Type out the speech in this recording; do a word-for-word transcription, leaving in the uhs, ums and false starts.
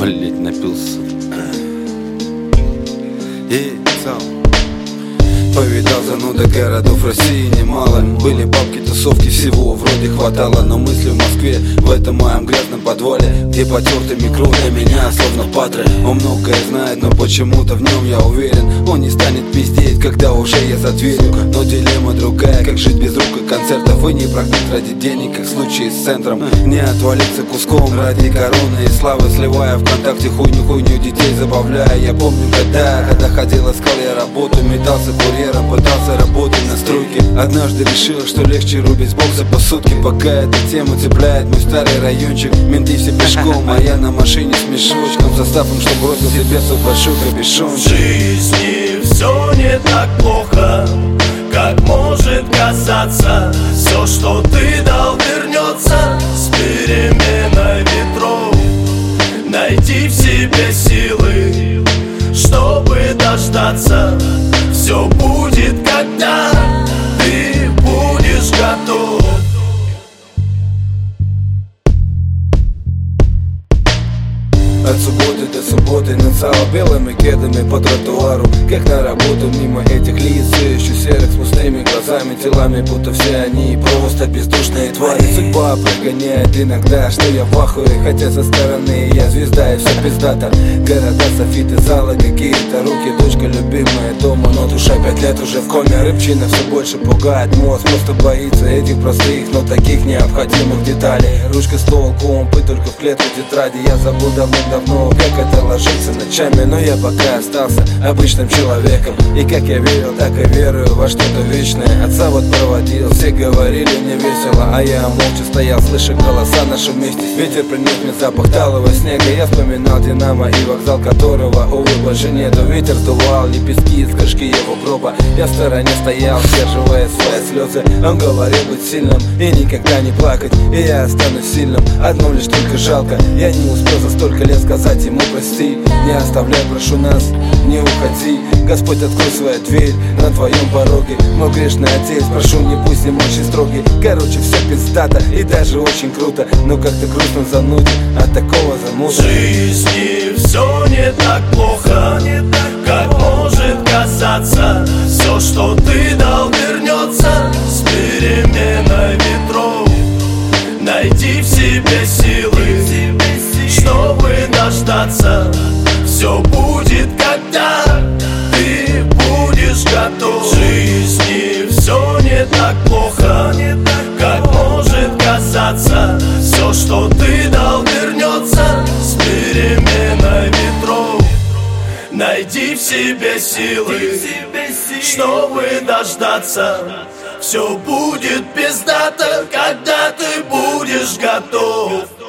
Блять, напился. И сам повидал зануда городов России немало. Были бабки, тусовки, всего вроде хватало. Но мысли в Москве, в этом моем грязном подвале, где потертый микро для меня словно патры. Он многое знает, но почему-то в нем я уверен. Он не станет пиздеть, когда уже я за дверью. Но дилемма другая, как жить без рук и концертов. И не прогнать ради денег, как в случае с центром. Не отвалиться куском ради короны и славы, сливая ВКонтакте хуйню-хуйню, детей забавляя. Я помню, когда, когда ходил, искал я работу, метался курьером, пытался работать на стройке. Однажды решил, что легче рубить с бокса по сутки. Пока эта тема цепляет мой старый райончик. Менты все пешком, а я на машине с мешочком, составом, что бросил себе свой большой капюшон. В жизни все не так плохо, как может казаться. Все, что ты дал, вернется с переменой ветров. Найди в себе силы, чтобы дождаться. Все будет, когда ты будешь готов. От субботы до субботы нацал белыми кедами по тротуару, как на работу мимо этих лиц, все еще серых с пустыми глазами, телами, будто все они просто бездушные твари. Судьба прогоняет иногда, что я в ахуе, хотя со стороны я звезда и все пиздата. Города, софиты, залы, какие-то руки, дочка любимая дома, но душа пять лет уже в коме. Рыбчина все больше пугает, мозг просто боится этих простых, но таких необходимых деталей. Ручка, стол, компы, только в клетку тетради. Я забыл давно-давно, как это ложится ночами, но я пока остался обычным человеком. И как я верил, так и верую во что-то вечное. Отца вот проводил, все говорили мне весело, а я молча стоял, слыша голоса наши вместе. Ветер принес мне запах талого снега. Я вспоминал Динамо и вокзал, которого, увы, больше нету. Ветер сдувал лепестки из крышки его гроба. Я в стороне стоял, сдерживая свои слезы. Он говорил быть сильным и никогда не плакать, и я останусь сильным, одно лишь только жалко. Я не успел за столько лет сказать ему прости. Не оставляй, прошу нас, не уходи. Господь, открой свою дверь на твоем пороге. Мой грешный отец, прошу, не будь им очень строгий. Короче, все пиздато и даже очень круто, но как-то грустно занудит от такого замута. В жизни все не так плохо, как может казаться. Все, что ты дал, вернется с переменой ветров. Найди в себе силы, чтобы дождаться. Все будет, когда ты будешь готов. В жизни все не так плохо, как может казаться. Все, что ты дал, вернется с переменой ветров. Найди в себе силы, чтобы дождаться. Все будет пиздато, когда ты будешь готов.